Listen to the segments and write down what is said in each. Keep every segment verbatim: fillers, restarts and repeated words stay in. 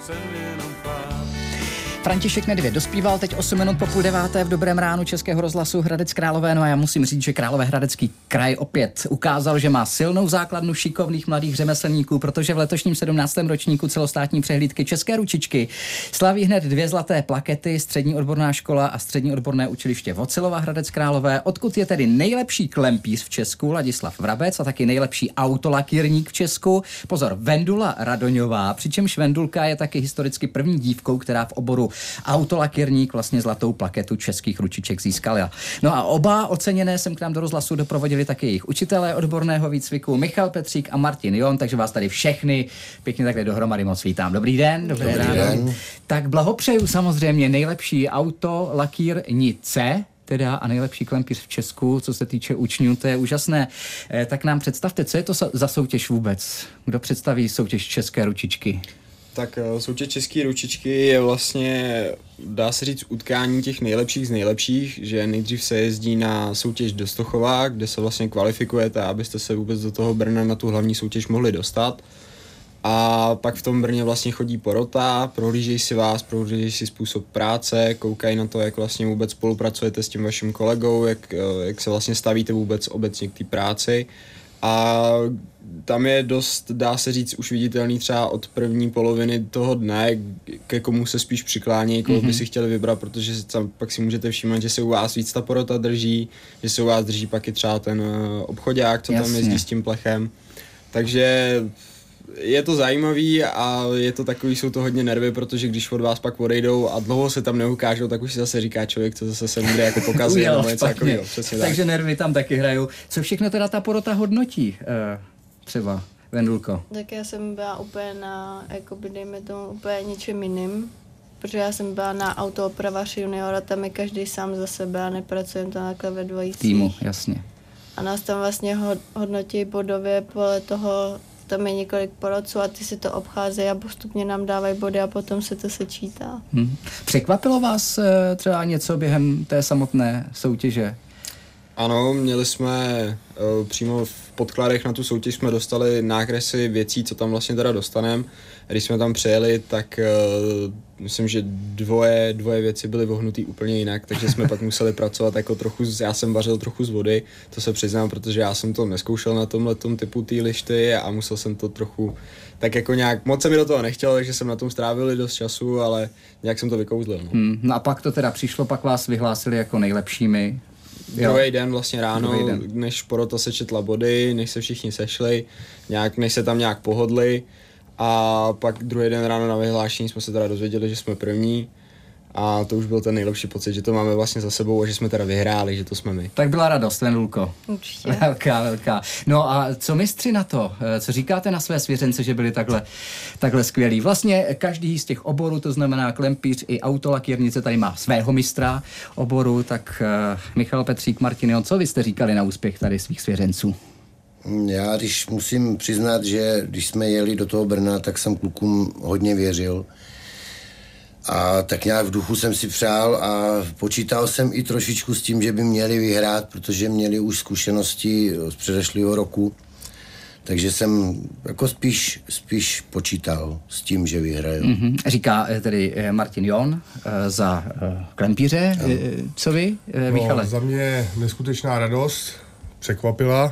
František Nedvěd dospíval teď osm minut po půl deváté v Dobrém ránu Českého rozhlasu Hradec Králové. No a já musím říct, že Královéhradecký kraj opět ukázal, že má silnou základnu šikovných mladých řemeslníků, protože v letošním sedmnáctém ročníku celostátní přehlídky České ručičky slaví hned dvě zlaté plakety, střední odborná škola a střední odborné učiliště Vocilova Hradec Králové, odkud je tedy nejlepší klempíř v Česku Ladislav Vrabec a taky nejlepší autolakírník v Česku. Pozor, Vendula Radoňová, přičemž Vendulka je taky historicky první dívkou, která v oboru autolakírník vlastně zlatou plaketu českých ručiček získala. No a oba oceněné jsem k nám do rozhlasu doprovodili taky jejich učitelé odborného výcviku Michal Petřík a Martin Jon, takže vás tady všechny pěkně takhle dohromady moc vítám. Dobrý den. Dobrý, dobrý den. Tak blahopřeju samozřejmě nejlepší autolakírnice, teda a nejlepší klempíř v Česku, co se týče učňů, to je úžasné. Eh, tak nám představte, co je to za soutěž vůbec? Kdo představí soutěž České ručičky? Tak soutěž České ručičky je vlastně, dá se říct, utkání těch nejlepších z nejlepších, že nejdřív se jezdí na soutěž do Stochova, kde se vlastně kvalifikujete, abyste se vůbec do toho Brna na tu hlavní soutěž mohli dostat. A pak v tom Brně vlastně chodí porota, prohlížejí si vás, prohlížejí si způsob práce, koukají na to, jak vlastně vůbec spolupracujete s tím vaším kolegou, jak, jak se vlastně stavíte vůbec obecně k té práci. A tam je dost, dá se říct, už viditelný třeba od první poloviny toho dne, ke komu se spíš přiklání, koho mm-hmm. by si chtěli vybrat, protože tam pak si můžete všímat, že se u vás víc ta porota drží, že se u vás drží pak i třeba ten obchodák, co Jasně. tam jezdí s tím plechem. Takže je to zajímavý a je to takový, jsou to hodně nervy, protože když od vás pak odejdou a dlouho se tam neukážou, tak už si zase říká člověk, co zase se bude jako pokazuje nebo něco takového. Takže tak. Nervy tam taky hrajou. Co všechno teda ta porota hodnotí? Uh, třeba, Vendulko? Tak já jsem byla úplně na, jakoby dejme tomu, úplně něčem jiným, protože já jsem byla na autoopravaři juniora, tam je každý sám za sebe a nepracujeme tam takhle ve dvojicích. Týmu, jasně. A nás tam vlastně hodnotí bodově podle toho, tam je několik porodců a ty si to obcházejí a postupně nám dávají body a potom se to sečítá. Hmm. Překvapilo vás e, třeba něco během té samotné soutěže? Ano, měli jsme e, přímo v podkladech na tu soutěž jsme dostali nákresy věcí, co tam vlastně teda dostaneme. Když jsme tam přijeli, tak e, myslím, že dvoje, dvoje věci byly vohnutý úplně jinak, takže jsme pak museli pracovat jako trochu, já jsem vařil trochu z vody, to se přiznám, protože já jsem to neskoušel na tomhletom typu té lišty a musel jsem to trochu, tak jako nějak, moc se mi do toho nechtělo, takže jsem na tom strávil dost času, ale nějak jsem to vykouzlil. No. Hmm, no a pak to teda přišlo, pak vás vyhlásili jako nejlepšími. Druhý den vlastně ráno, den. než porota sečetla body, než se všichni sešli, nějak, než se tam nějak pohodli a pak druhý den ráno na vyhlášení jsme se teda dozvěděli, že jsme první a to už byl ten nejlepší pocit, že to máme vlastně za sebou a že jsme teda vyhráli, že to jsme my. Tak byla radost, Vendulko. Určitě. Velká, velká. No a co mistři na to? Co říkáte na své svěřence, že byli takhle, takhle skvělí? Vlastně každý z těch oborů, to znamená klempíř i autolakírnice, tady má svého mistra oboru, tak uh, Michal Petřík, Martin Jon, co vy jste říkali na úspěch tady svých svěřenců? Já když musím přiznat, že když jsme jeli do toho Brna, tak jsem klukům hodně věřil. A tak nějak v duchu jsem si přál a počítal jsem i trošičku s tím, že by měli vyhrát, protože měli už zkušenosti z předešlého roku. Takže jsem jako spíš, spíš počítal s tím, že vyhrajou. Mm-hmm. Říká tedy Martin Jon za klempíře. No. Co vy, Michale? No, za mě neskutečná radost, překvapila.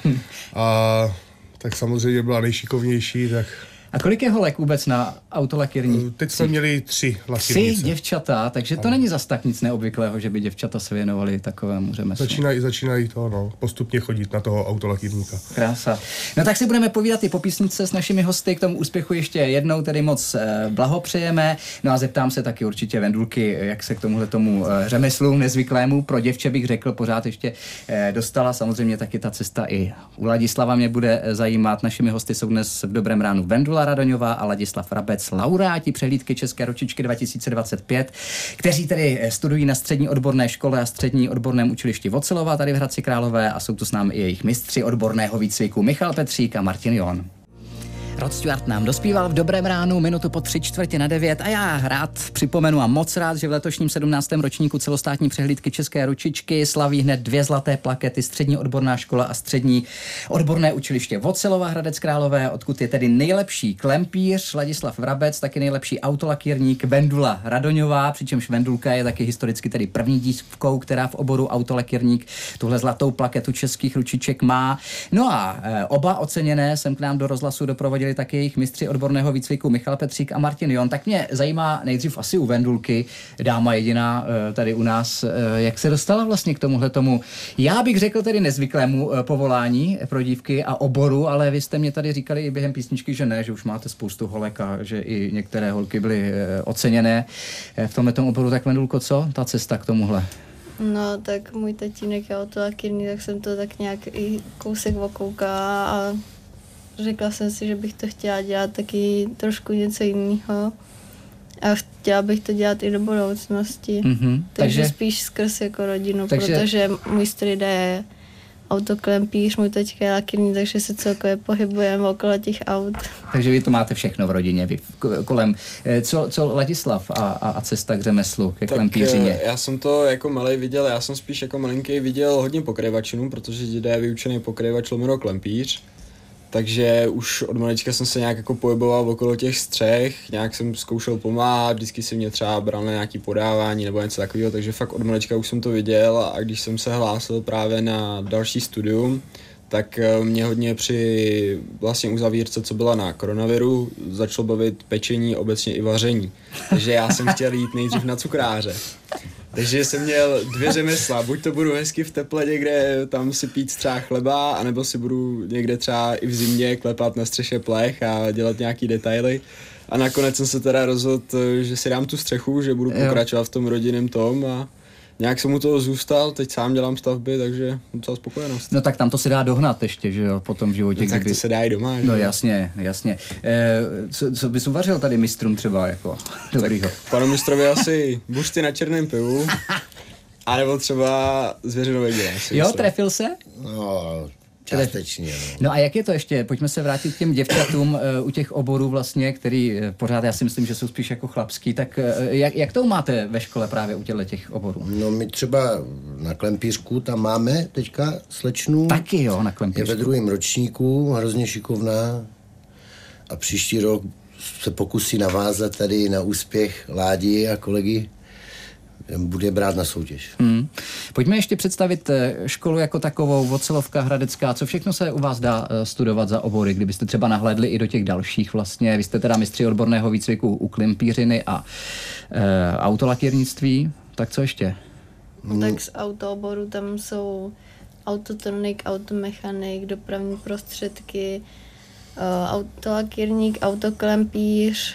A tak samozřejmě byla nejšikovnější, tak... A kolik je holek vůbec na autolakírní? Teď jsme měli tři lakírnice. Tři děvčata, takže to ano. Není zas tak nic neobvyklého, že by děvčata se věnovali takovému řemeslu. Začínají, začínají to, no, postupně chodit na toho autolakírníka. Krása. No tak si budeme povídat i po písničce s našimi hosty, k tomu úspěchu ještě jednou tedy moc eh, blahopřejeme. No a zeptám se taky určitě Vendulky, jak se k tomuhle tomu eh, řemeslu nezvyklému, pro děvče bych řekl, pořád ještě eh, dostala. Samozřejmě taky ta cesta i u Ladislava mě bude zajímat. Našimi hosty jsou dnes v Dobrém ránu Vendula Radoňová a Ladislav Vrabec, laureáti přehlídky České ručičky dva tisíce dvacet pět, kteří tedy studují na střední odborné škole a střední odborném učilišti Vocilova tady v Hradci Králové a jsou tu s námi i jejich mistři odborného výcviku Michal Petřík a Martin Jon. Rod Stewart nám dospíval v Dobrém ránu minutu po tři čtvrtě na devět a já rád připomenu a moc rád, že v letošním sedmnáctém ročníku celostátní přehlídky České ručičky slaví hned dvě zlaté plakety Střední odborná škola a Střední odborné učiliště Vocelova Hradec Králové, odkud je tedy nejlepší klempíř Ladislav Vrabec, taky nejlepší autolakírník Vendula Radoňová, přičemž Vendulka je taky historicky tedy první dívkou, která v oboru autolakírník tuhle zlatou plaketu českých ručiček má. No a e, oba oceněné jsem k nám do rozhlasu doprovodili taky jejich mistři odborného výcviku Michal Petřík a Martin Jon. Tak mě zajímá nejdřív asi u Vendulky, dáma jediná e, tady u nás, e, jak se dostala vlastně k tomuhle tomu, já bych řekl tedy nezvyklému e, povolání pro dívky a oboru, ale vy jste mě tady říkali i během písničky, že ne, že už máte spoustu holek a že i některé holky byly e, oceněné e, v tomhle tomu oboru. Tak Vendulko, co ta cesta k tomuhle? No, tak můj tatínek je autolakírní, tak jsem to tak nějak i kousek okoukala a řekla jsem si, že bych to chtěla dělat taky trošku něco jiného a chtěla bych to dělat i do budoucnosti. Mm-hmm. Takže, takže spíš skrz jako rodinu, takže protože můj strýda je autoklempíř, můj taťka je lakírní, takže se celkově pohybujeme okolo těch aut. Takže vy to máte všechno v rodině, vy kolem. Co, co Ladislav a, a, a cesta k řemeslu, ke klempířině? Já jsem to jako malej viděl, já jsem spíš jako malinký viděl hodně pokryvačinů, protože děda je vyučený pokryvač lomeno klempíř. Takže už od malička jsem se nějak jako pohyboval okolo těch střech, nějak jsem zkoušel pomáhat, vždycky si mě třeba bral na nějaké podávání nebo něco takového, takže fakt od malička už jsem to viděl a když jsem se hlásil právě na další studium, tak mě hodně při vlastně uzavírce, co byla na koronaviru, začalo bavit pečení, obecně i vaření. Takže já jsem chtěl jít nejdřív na cukráře. Takže jsem měl dvě řemesla, buď to budu hezky v teple někde tam si pít třeba chleba, anebo si budu někde třeba i v zimě klepat na střeše plech a dělat nějaký detaily. A nakonec jsem se teda rozhodl, že si dám tu střechu, že budu pokračovat v tom rodinném tom a nějak jsem mu toho zůstal, teď sám dělám stavby, takže docela spokojenost. No tak tam to se dá dohnat ještě, že jo, po tom životě. No, tak kdyby... to se dá i doma. No že? jasně, jasně. E, co, co bys uvařil tady mistrům třeba jako dobrýho? Panu mistrovi asi bušty na černém pivu, anebo třeba zvěřinové děla. Jo, myslím. Trefil se? No, částečně. No. No a jak je to ještě, pojďme se vrátit k těm děvčatům uh, u těch oborů vlastně, který uh, pořád já si myslím, že jsou spíš jako chlapský, tak uh, jak, jak to máte ve škole právě u těchto těch oborů? No my třeba na klempířku tam máme teďka slečnu. Taky jo, na klempířku. Je ve druhém ročníku, hrozně šikovná a příští rok se pokusí navázat tady na úspěch Ládi a kolegy. Bude brát na soutěž. Hmm. Pojďme ještě představit školu jako takovou, Vocelovka Hradecká. Co všechno se u vás dá studovat za obory, kdybyste třeba nahlédli i do těch dalších vlastně? Vy jste teda mistři odborného výcviku u klempířiny a e, autolakírnictví. Tak co ještě? Hmm. Tak z autooboru tam jsou autotronik, automechanik, dopravní prostředky, autolakírník, autoklempíř.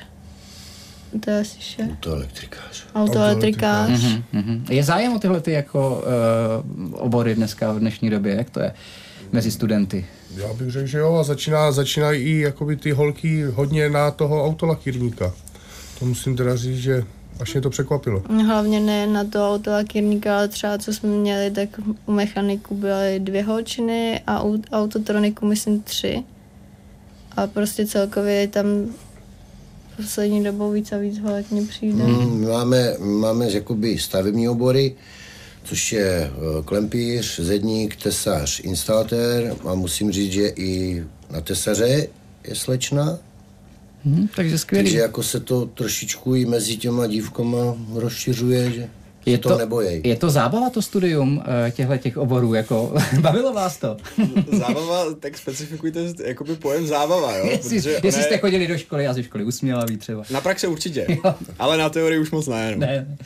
To je asi vše. Autoelektrikář. Autoelektrikář. Mm-hmm, mm-hmm. Je zájem o tyhle ty jako uh, obory dneska v dnešní době? Jak to je mezi studenty? Já bych řekl, že jo, a začíná, začínají i jakoby ty holky hodně na toho autolakírníka. To musím teda říct, že až mě to překvapilo. Hlavně ne na to autolakírníka, ale třeba co jsme měli, tak u mechaniku byly dvě holčiny a u autotroniku myslím tři. A prostě celkově tam poslední dobou víc a víc holek mně přijde. Mm, máme, máme jakoby stavební obory, což je klempíř, zedník, tesař, instalatér a musím říct, že i na tesaře je slečna. Hmm, takže skvělý. Takže jako se to trošičku i mezi těma dívkama rozšiřuje, že je to, to nebojí. Je to zábava to studium těchto těch oborů, jako bavilo vás to? Zábava, tak specifikujte jakoby pojem zábava, jo? Jestli, jestli jste je... chodili do školy a ze školy usmělaví třeba. Na praxi určitě, ale na teorii už moc ne. Ne, ne.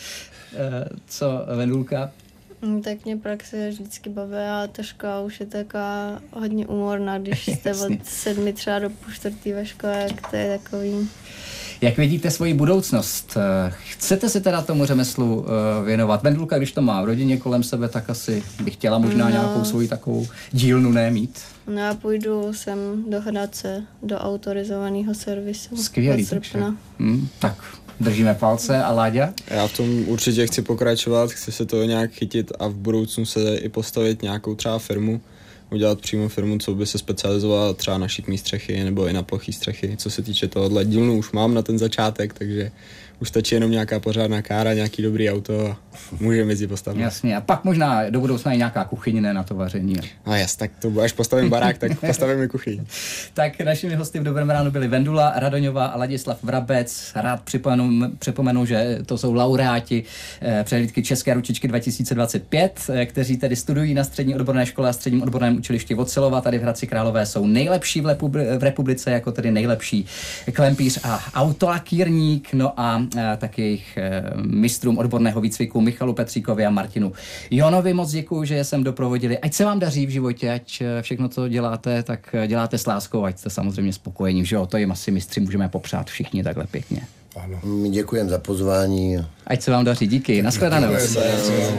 Co, Vendulka? Tak mě praxe vždycky baví, ale ta škola už je taková hodně umorná, když jste od sedmi třeba do půl čtvrtý ve škole, jak to je takový. Jak vidíte svoji budoucnost? Chcete se teda tomu řemeslu věnovat? Vendulka, když to má v rodině kolem sebe, tak asi bych chtěla možná no. nějakou svoji takovou dílnu nemít. No já půjdu sem do Hradce, do autorizovaného servisu. Skvělý, takže. Hmm, tak držíme palce. A Láďa? Já v tom určitě chci pokračovat, chci se toho nějak chytit a v budoucnu se i postavit nějakou třeba firmu, udělat přímo firmu, co by se specializovala třeba na šikmý střechy nebo i na plochý střechy. Co se týče tohohle, dílnu už mám na ten začátek, takže už stačí jenom nějaká pořádná kára, nějaký dobrý auto a můžeme jezdit postavit. Jasně, a pak možná do budoucna i nějaká kuchyně na to vaření. A jas, tak to až postavím barák, tak postavíme kuchyň. Tak našimi hosty v Dobrém ránu byli Vendula Radoňová a Ladislav Vrabec. Rád připomenu, připomenu že to jsou laureáti eh, přehlídky České ručičky dva tisíce dvacet pět, eh, kteří tedy studují na střední odborné škole a středním odborném učilišti Vocelova. Tady v Hradci Králové jsou nejlepší v, lepubli- v republice, jako tedy nejlepší klempíř a autolakírník. No a eh, taky jejich eh, mistrům odborného výcviku Michalu Petříkovi a Martinu Jonovi moc děkuju, že jsem doprovodili. Ať se vám daří v životě, ať všechno, co děláte, tak děláte s láskou, ať jste samozřejmě spokojení, že jo, to jim asi mistři můžeme popřát všichni takhle pěkně. Ano. My děkujeme za pozvání. Ať se vám daří, díky, nashledanou.